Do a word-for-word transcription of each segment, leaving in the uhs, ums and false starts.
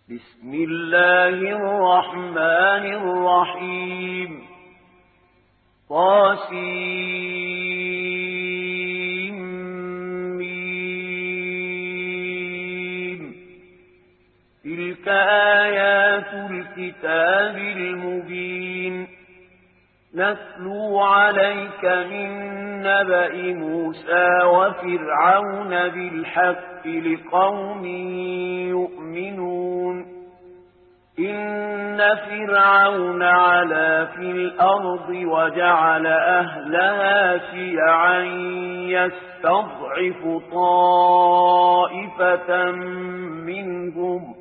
بسم الله الرحمن الرحيم طاسيم تلك آيات الكتاب المبين نتلو عليك من نبأ موسى وفرعون بالحق لقوم يؤمنون إن فرعون علا في الأرض وجعل أهلها شيعا يستضعف طائفة منهم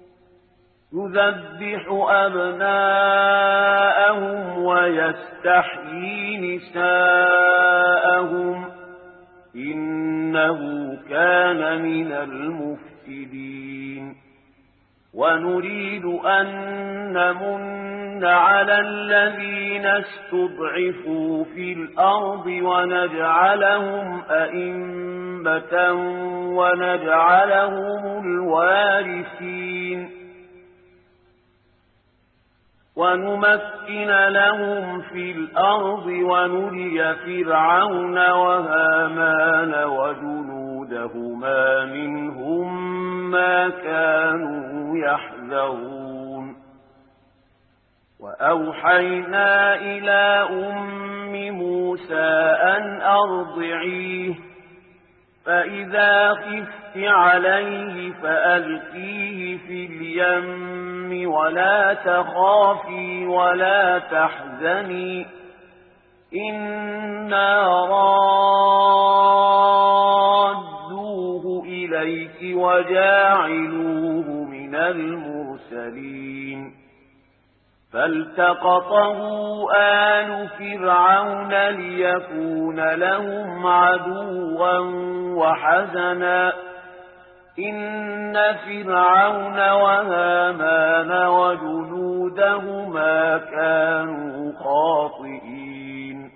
يذبح أبناءهم ويستحيي نساءهم إنه كان من المفسدين ونريد أن نمن على الذين استضعفوا في الأرض ونجعلهم أئمة ونجعلهم الوارثين ونمكن لهم في الأرض ونري فرعون وهامان وجنودهما منهم ما كانوا يحذرون وأوحينا إلى أم موسى أن أرضعيه فإذا خفت عليه فألقيه في اليم ولا تخافي ولا تحزني إنا رادوه إليك وجاعلوه من المرسلين فالتقطه آل فرعون ليكون لهم عدوا وحزنا إن فرعون وهامان وجنودهما كانوا خاطئين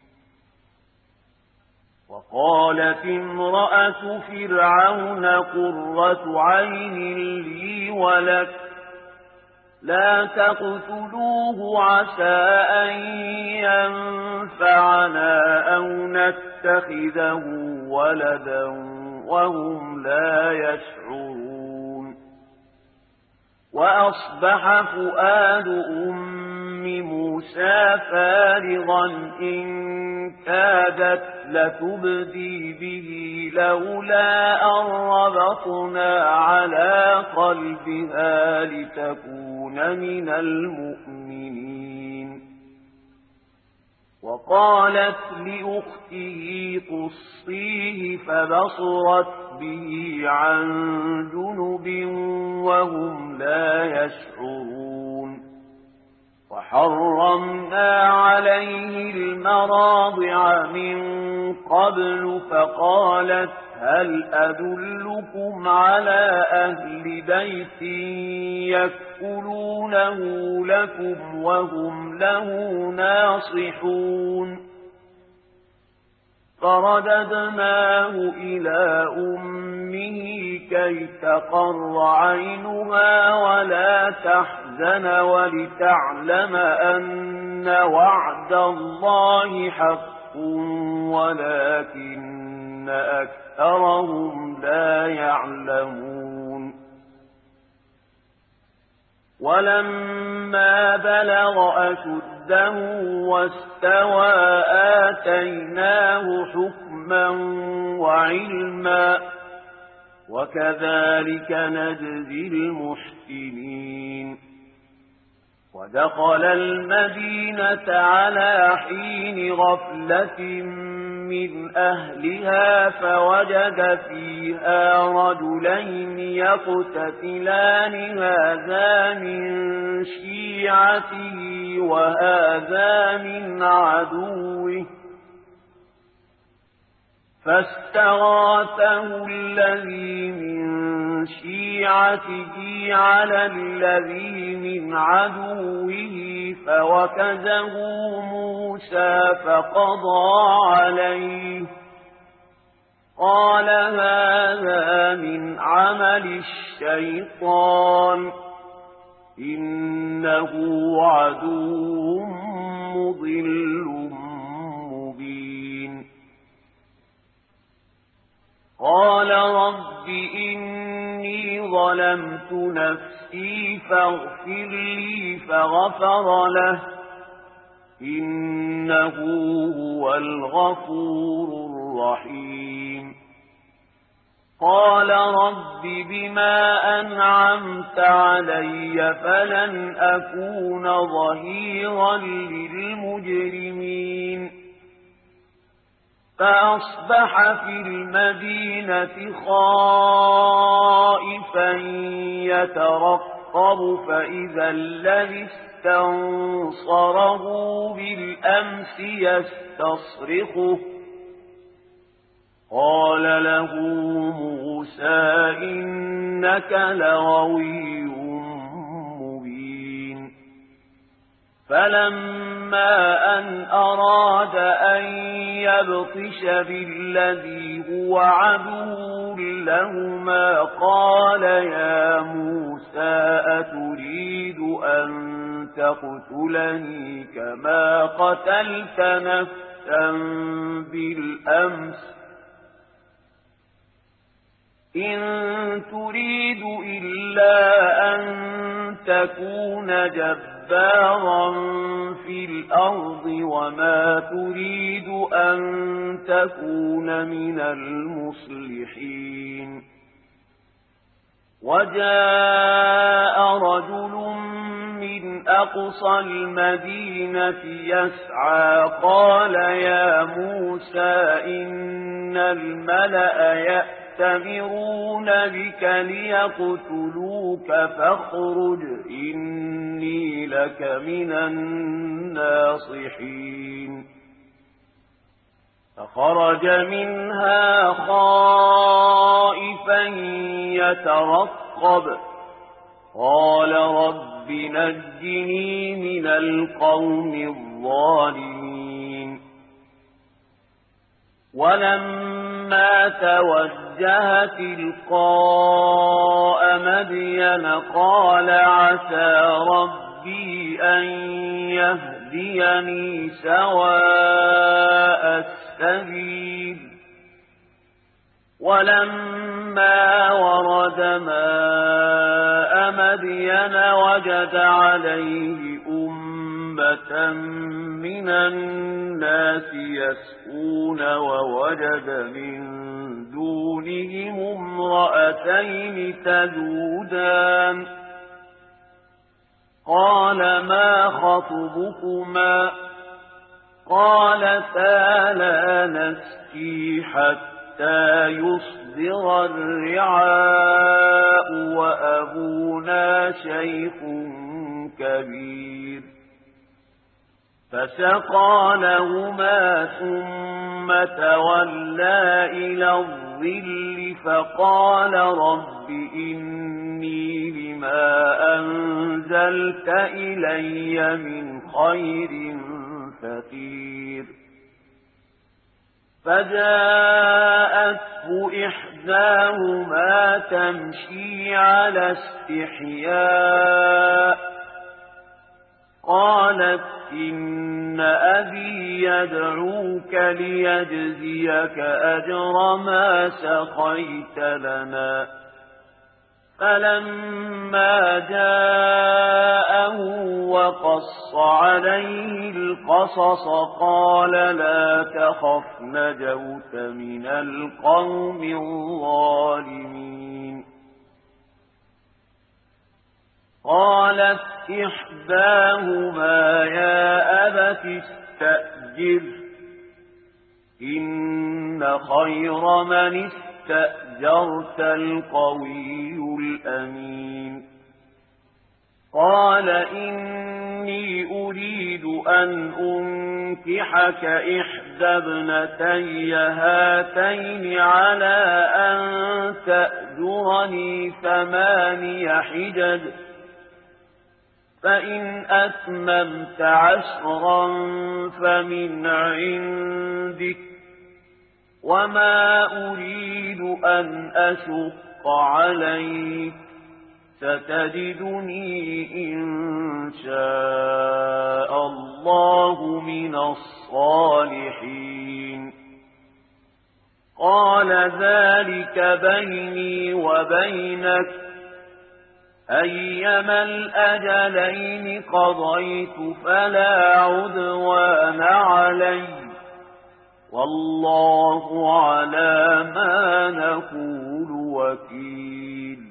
وقالت امرأة فرعون قرة عين لي ولك لا تقتلوه عسى أن ينفعنا أو نتخذه ولدا وهم لا يشعرون وأصبح فؤاد أم موسى فارغا إن كادت لتبدي به لولا أن ربطنا على قلبها لتكون من المؤمنين وقالت لأخته قصيه فبصرت به عن جنب وهم لا يشعرون وحرمنا عليه المراضع من قبل فقالت هل أدلكم على أهل بيت يكفلونه لكم وهم له ناصحون فرددناه إلى أمه كي تقر عينها ولا تحزن ولتعلم أن وعد الله حق ولكن أكثرهم لا يعلمون ولما بلغ أشده واستوى آتيناه حكما وعلما وكذلك نجزي المحسنين ودخل المدينة على حين غفلة من أهلها فوجد فيها رجلين يقتتلان هذا من شيعته وهذا من عدوه فاستغاثه الذي من شيعته على الذي من عدوه فوكزه موسى فقضى عليه قال هذا من عمل الشيطان إنه عدو مضل مبين. قال رب إني ظلمت نفسي فاغفر لي فغفر له إنه هو الغفور الرحيم. قال رب بما أنعمت علي فلن أكون ظهيرا للمجرمين. فأصبح في المدينة خائفا يترقب فإذا الذي استنصره بالأمس يستصرخه قال له موسى إنك لغوي مبين. فلما أن أراد أن يبطش بالذي هو عدو لهما قال يا موسى أتريد أن تقتلني كما قتلت نفسا بالأمس إن تريد إلا أن تكون جبارا في الأرض وما تريد أن تكون من المصلحين. وجاء رجل من أقصى المدينة يسعى قال يا موسى إن الملأ يأتون يأتمرون بك ليقتلوك فاخرج إني لك من الناصحين. فخرج منها خائفا يترقب قال رب نجني من القوم الظالمين. ولما توجه تلقاء مدين قال عسى ربي أن يهديني سواء السبيل. ولما ورد ماء مدين وجد عليه أمة من الناس يسقون ووجد من دونهم امرأتين تذودان قال ما خطبكما قالتا لا نسقي حتى يصدر الرعاء وأبونا شيخ كبير. فسقى لهما ثم تولى إلى الظل فقال رب إني لما أنزلت إلي من خير فقير. فجاءته إحداهما تمشي على استحياء قالت إن أبي يدعوك ليجزيك أجر ما سقيت لنا. فلما جاءه وقص عليه القصص قال لا تخف نجوت من القوم الظالمين. قالت إحداهما يا أبت استأجر إن خير من استأجرت القوي الأمين. قال إني أريد أن أنكحك إحدى ابنتي هاتين على أن تأجرني ثماني حجج فإن أتممت عشرا فمن عندك وما أريد أن أشق عليك ستجدني إن شاء الله من الصالحين قال ذلك بيني وبينك أيما الأجلين قضيت فلا عدوان علي والله على ما نقول وكيل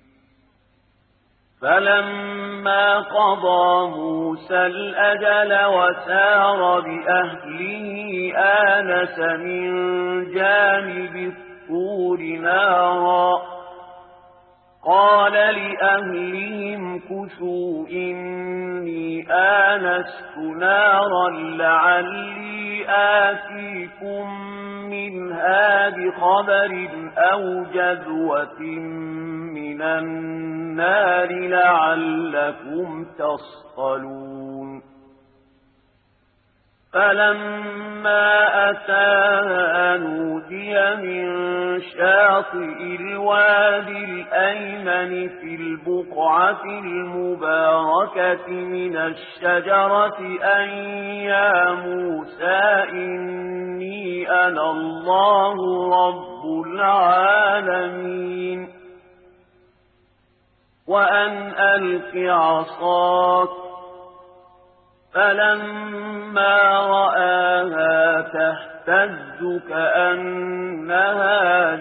فلما قضى موسى الأجل وسار بأهله آنس من جانب الطور نارا قال لأهلهم كثوا إني آنست نارا لعلي آتيكم منها بخبر أو جذوة من النار لعلكم تصطلون فلما أتاها نودي من شاطئ الوادي الأيمن في البقعة المباركة من الشجرة أن يا موسى إني أنا الله رب العالمين وأن ألق عصاك فلما رآها تهتز كأنها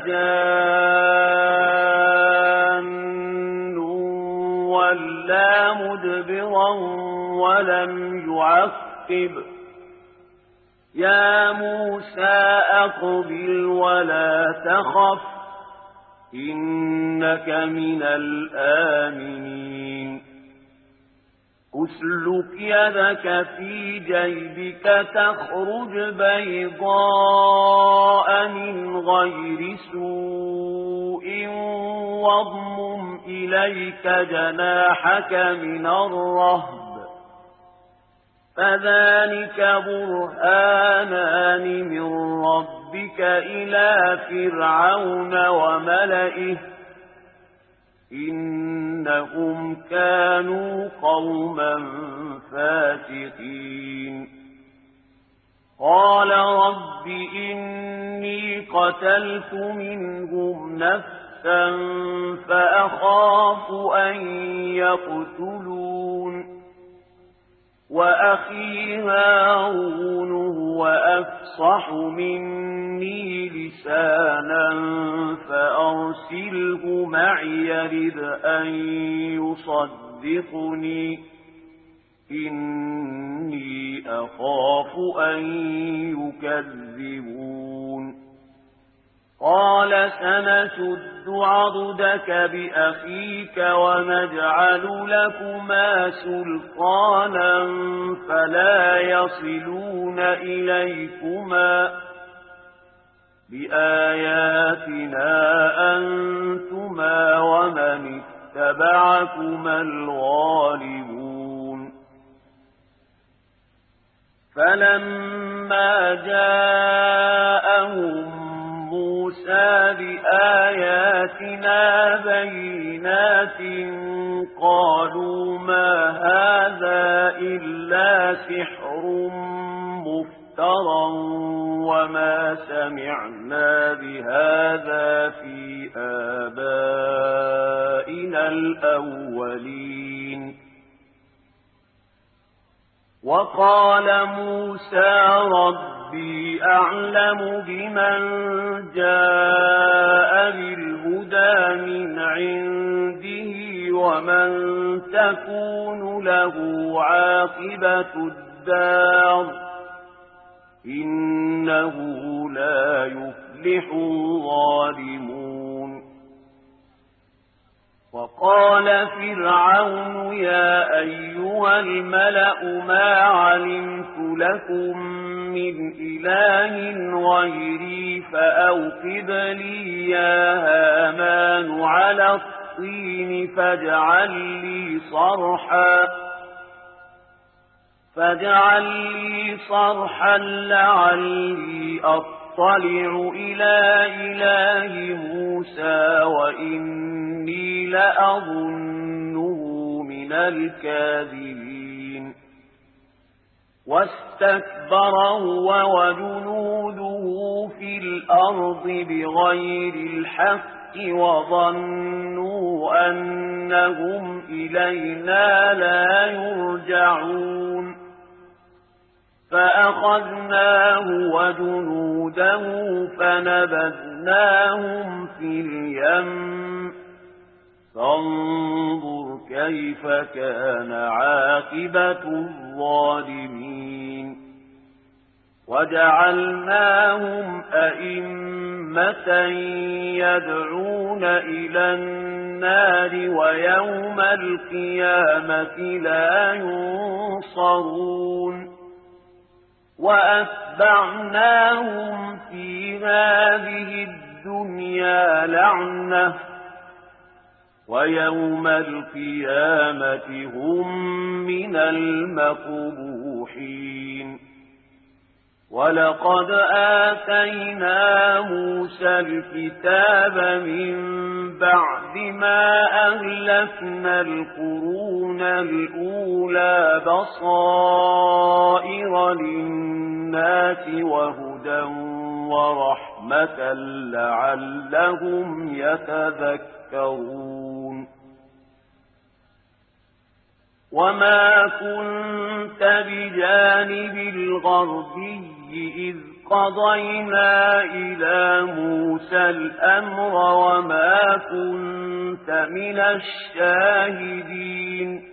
جان ولا مدبرا ولم يعقب يا موسى أقبل ولا تخف إنك من الآمنين أسلك يدك في جيبك تخرج بيضاء من غير سوء واضمم إليك جناحك من الرهب فذلك برهانان من ربك إلى فرعون وملئه إنهم كانوا قوما فاسقين قال رب إني قتلت منهم نفسا فأخاف أن يقتلون وأخي هارون هو أفصح مني لسانا فأرسله معي يرد أن يصدقني إني أخاف أن يكذبون قال سنشد عضدك بأخيك ونجعل لكما سلطانا فلا يصلون إليكما بآياتنا أنتما ومن اتبعكما الغالبون فلما جاءهم موسى بآياتنا بينات قالوا ما هذا إلا سحر مفترى وما سمعنا بهذا في آبائنا الأولين وقال موسى ربي أعلم بمن جاء بالهدى من عنده ومن تكون له عاقبة الدار إنه لا يفلح الظالمون وقال فرعون يا أيها الملأ ما علمت لكم من إله غيري فأوقد لي يا هامان على الطين فاجعل لي صرحا فاجعل لي صرحا لعلي أطلع أطلع إلى إله موسى وإني لأظنه من الكاذبين واستكبر هو وجنوده في الأرض بغير الحق وظنوا أنهم إلينا لا يرجعون فأخذناه وجنوده فنبذناهم في اليم فانظر كيف كان عاقبة الظالمين وجعلناهم أئمة يدعون إلى النار ويوم القيامة لا ينصرون وأتبعناهم في هذه الدنيا لعنة ويوم القيامة هم من المقبوحين ولقد آتينا موسى الكتاب من بعد ما أهلكنا القرون الأولى بصائر للناس وهدى ورحمة لعلهم يتذكرون وما كنت بجانب الغربي إذ قضينا إلى موسى الأمر وما كنت من الشاهدين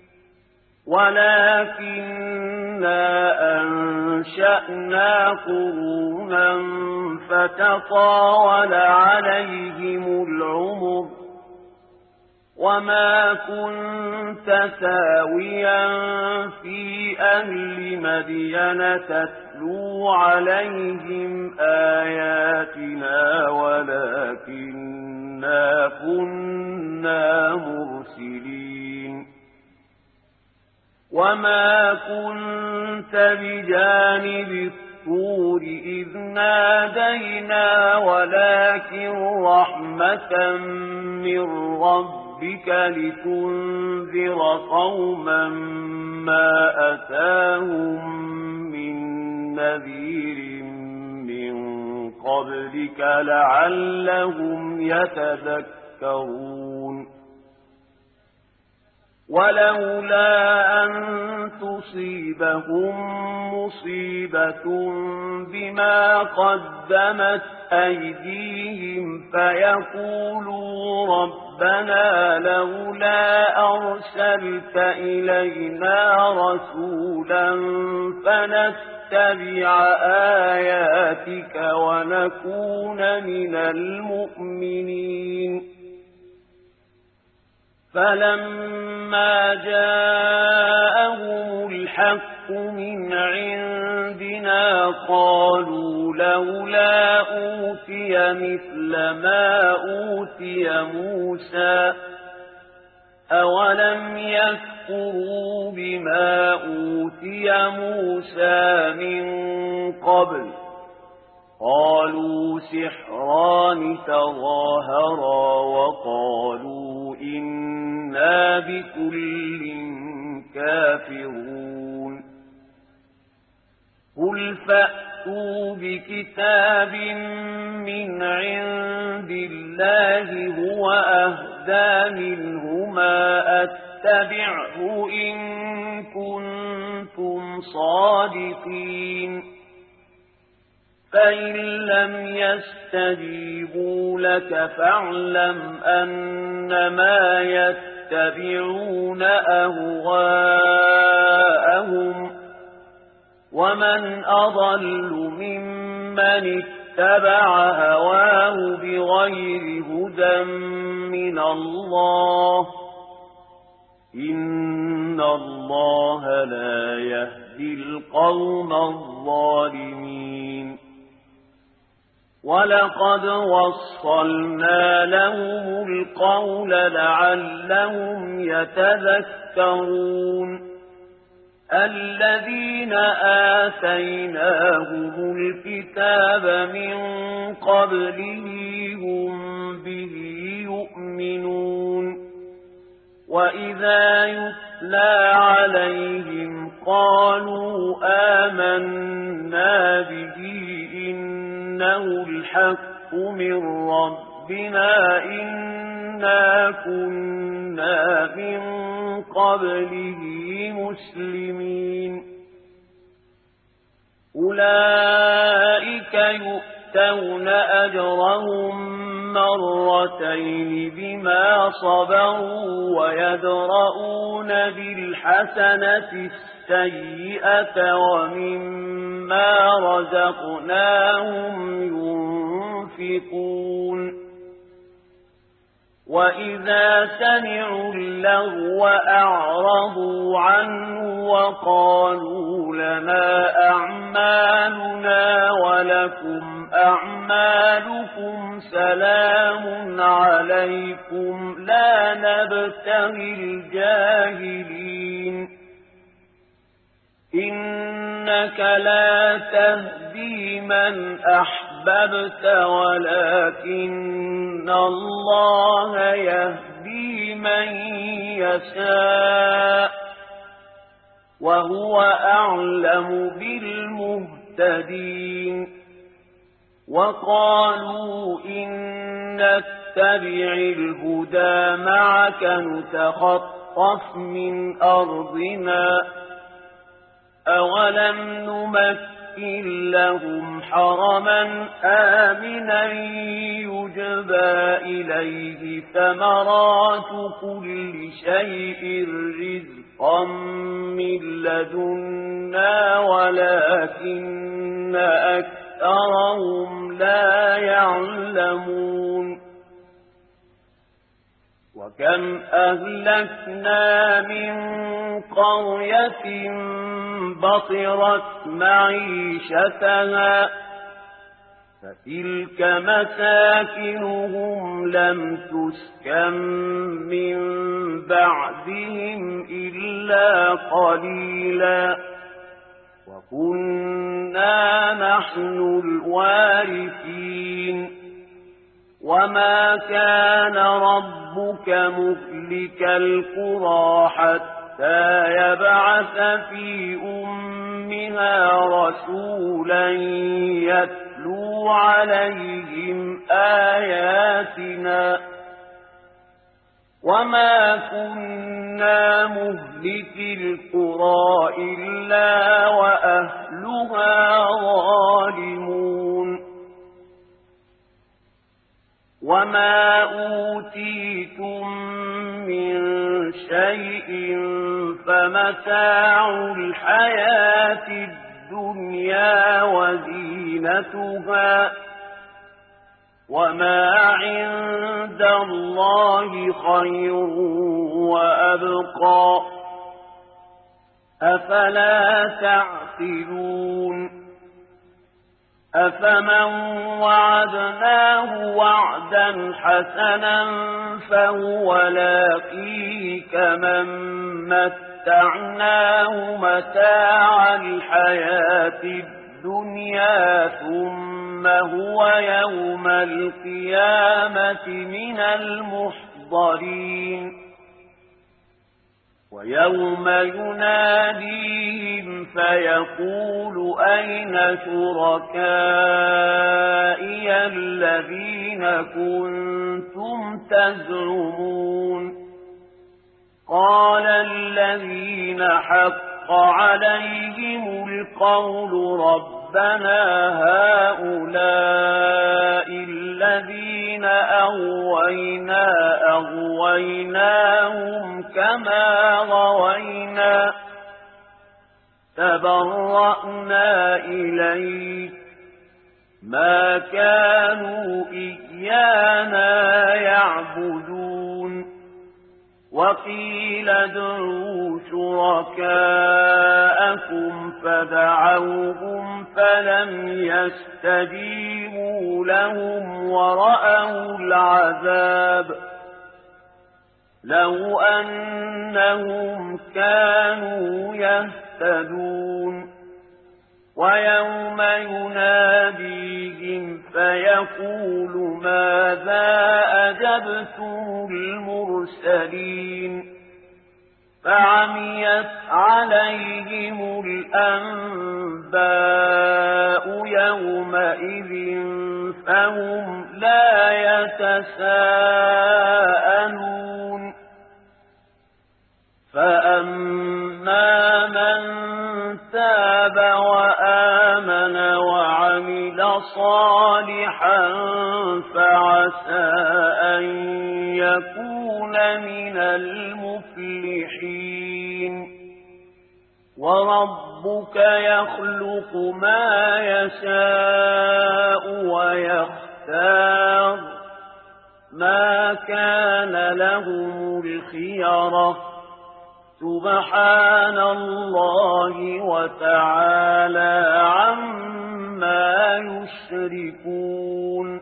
ولكننا أنشأنا قرونا فتطاول عليهم العمر وما كنت ساويا في أهل مدين تتلو عليهم آياتنا ولكننا كنا مرسلين وما كنت بجانب الطور إذ نادينا ولكن رحمة من ربك بك لتنذر قوما ما أتاهم من نذير من قبلك لعلهم يتذكرون ولولا أن تصيبهم مصيبة بما قدمت أيديهم فيقولوا ربنا لولا أرسلت إلينا رسولا فنتبع آياتك ونكون من المؤمنين فلما جاءهم الحق من عندنا قالوا لولا أوتي مثل ما أوتي موسى أولم يكفروا بما أوتي موسى من قبل قالوا سحران تظاهرا وقالوا إنا بكل كافرون قل فأتوا بكتاب من عند الله هو أهدى منهما أتبعه إن كنتم صادقين فإن لم يستجيبوا لك فاعلم أنما يتبعون أهواءهم ومن أضل ممن اتبع هواه بغير هدى من الله إن الله لا يهدي القوم الظالمين ولقد وصلنا لهم القول لعلهم يتذكرون الذين آتيناهم الكتاب من قبله هم به يؤمنون وإذا يتلى عليهم قالوا آمنا به إنه الحق من ربنا إنا كنا من قبله مسلمين أولئك يؤتون أجرهم مرتين بما صبروا ويدرؤون بالحسنة السيئة ومما رزقناهم ينفقون وإذا سمعوا اللغو أعرضوا عنه وقالوا لنا أعمالنا ولكم أعمالكم سلام عليكم لا نبتغي الجاهلين إنك لا تهدي من أحببت ولكن الله يهدي من يشاء وهو أعلم بالمهتدين وقالوا إن نتبع الهدى معك نتخطف من أرضنا أولم نمكن لهم حرما آمنا يجبى إليه ثمرات كل شيء رزقا من لدنا ولكن أكثرهم لا يعلمون وكم أهلكنا من قرية بطرت معيشتها فتلك مساكنهم لم تسكن من بعدهم إلا قليلا وكنا نحن الوارثين وما كان ربك مهلك القرى حتى يبعث في أمها رسولا يتلو عليهم آياتنا وما كنا مهلك القرى إلا وأهلها ظالمون وما أوتيتم من شيء فمتاع الحياة الدنيا وزينتها وما عند الله خير وأبقى أفلا تعقلون أفمن وعدناه وعدا حسنا فهو لاقيه كمن متعناه متاع الحياة الدنيا ثم هو يوم القيامة من المحضرين ويوم يناديهم فيقول أين شركائي الذين كنتم تزعمون قال الذين حق عليهم القول ربنا هؤلاء الذين أغوينا أغويناهم كما غوينا تبرأنا إليك ما كانوا إيانا يعبدون وقيل ادعوا شركاءكم فدعوهم فلم يستجيبوا لهم ورأوا العذاب لو أنهم كانوا يهتدون ويوم يناديهم فيقول ماذا أجبتم المرسلين فعميت عليهم الأنباء يومئذ فهم لا يتساءلون فأما من تاب وآمن وعمل صالحا فعسى أن يكون من المفلحين وربك يخلق ما يشاء ويختار ما كان لهم الخيرة سبحان الله وتعالى عما يشركون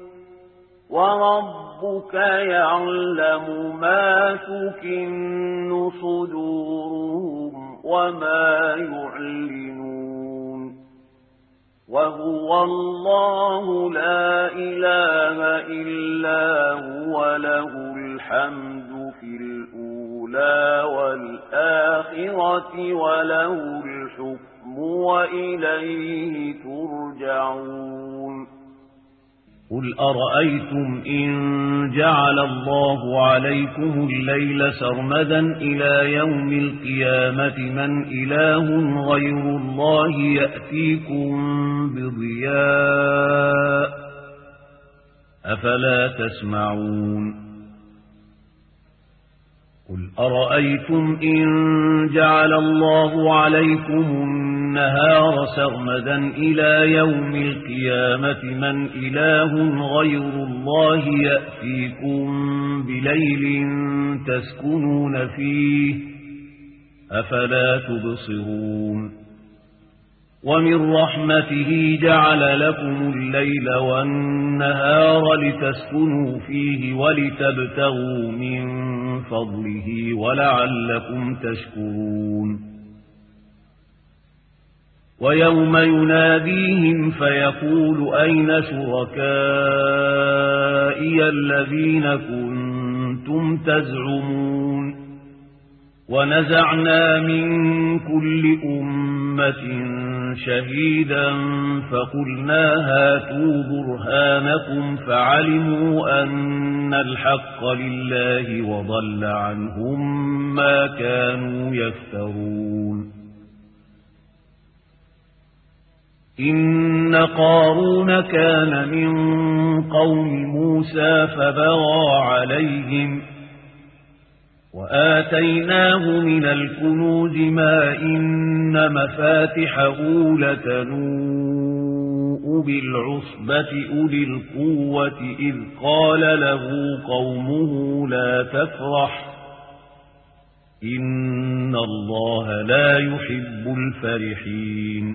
وربك يعلم ما تكن صدورهم وما يعلنون وهو الله لا إله إلا هو له الحمد في الأولى والآخرة وله الحكم وإليه ترجعون قل أرأيتم إن جعل الله عليكم الليل سرمدا إلى يوم القيامة من إله غير الله يأتيكم بضياء أفلا تسمعون قل أرأيتم إن جعل الله عليكم النهار سرمدا إلى يوم القيامة من إله غير الله يأتيكم بليل تسكنون فيه أفلا تبصرون ومن رحمته جعل لكم الليل والنهار لتسكنوا فيه ولتبتغوا من فضله ولعلكم تشكرون ويوم يناديهم فيقول أين شركائي الذين كنتم تزعمون ونزعنا من كل أمة شهيدا فقلنا هاتوا برهانكم فعلموا أن الحق لله وضل عنهم ما كانوا يفترون إن قارون كان من قوم موسى فبغى عليهم وآتيناه من الكنوز ما إن مفاتحه لتنوء بالعصبة أولي القوة إذ قال له قومه لا تفرح إن الله لا يحب الفرحين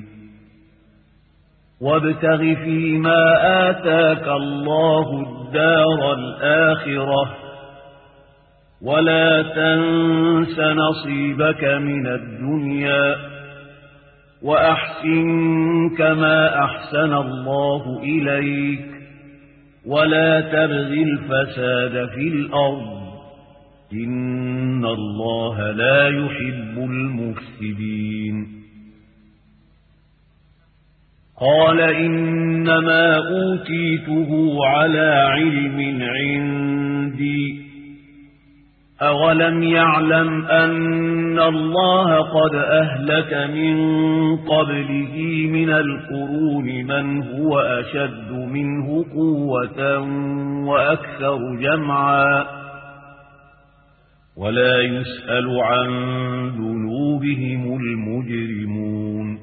وابتغ فيما آتاك الله الدار الآخرة ولا تنس نصيبك من الدنيا وأحسن كما أحسن الله إليك ولا تبغ الفساد في الأرض إن الله لا يحب المفسدين قال إنما أوتيته على علم عندي أولم يعلم أن الله قد أهلك من قبله من القرون من هو أشد منه قوة وأكثر جمعا ولا يسأل عن ذنوبهم المجرمون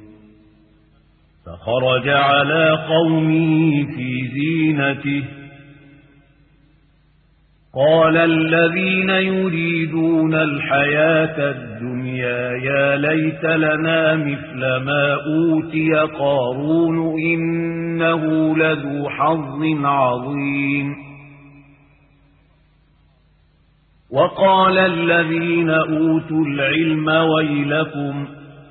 فخرج على قومه في زينته قال الذين يريدون الحياة الدنيا يا ليت لنا مثل ما أوتي قارون إنه لذو حظ عظيم وقال الذين أوتوا العلم ويلكم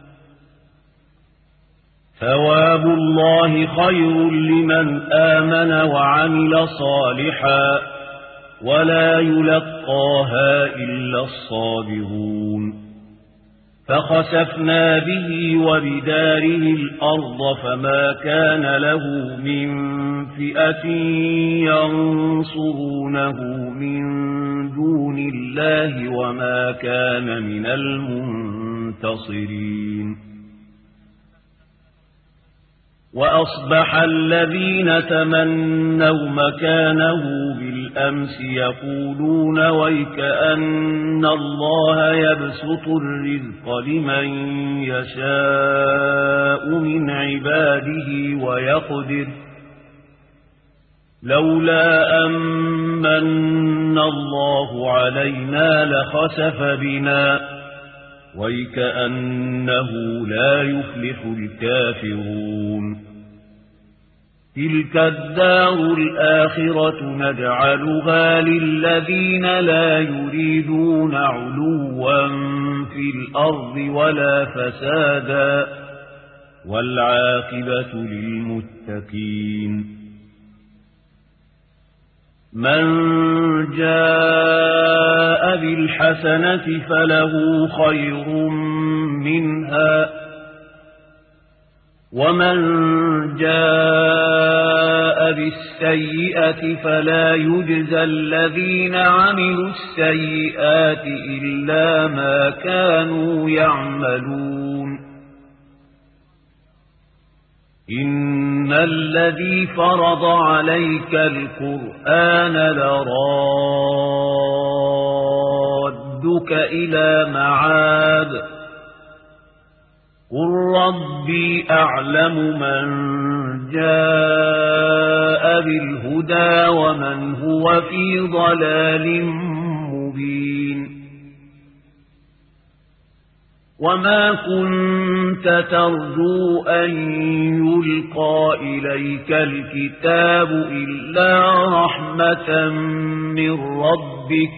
ثواب الله خير لمن آمن وعمل صالحا ولا يلقاها إلا الصابرون فخسفنا به وبداره الأرض فما كان له من فئة ينصرونه من دون الله وما كان من المنتصرين وأصبح الذين تمنوا مكانه بالأمس يقولون ويكأن الله يبسط الرزق لمن يشاء من عباده ويقدر لولا أمن الله علينا لخسف بنا ويكأنه لا يفلح الكافرون تلك الدار الآخرة نجعلها للذين لا يريدون علوا في الأرض ولا فسادا والعاقبة للمتقين من جاء بالحسنة فله خير منها ومن جاء بالسيئة فلا يجزى الذين عملوا السيئات إلا ما كانوا يعملون إن الذي فرض عليك القرآن لرادك إلى معاد قل ربي أعلم من جاء بالهدى ومن هو في ضلال مبين وما كنت ترجو أن يلقى إليك الكتاب إلا رحمة من ربك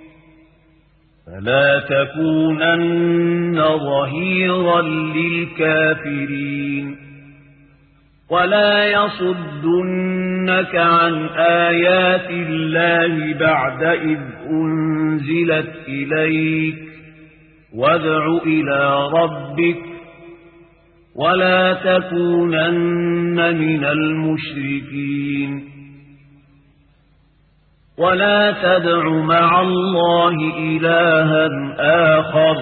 فلا تكونن ظهيرا للكافرين ولا يصدنك عن آيات الله بعد إذ أنزلت إليك وادع إلى ربك ولا تكونن من المشركين ولا تدع مع الله إلها آخر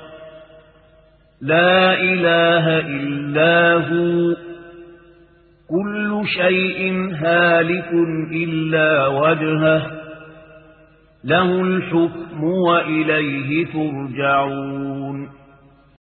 لا إله إلا هو كل شيء هالك إلا وجهه له الحكم وإليه ترجعون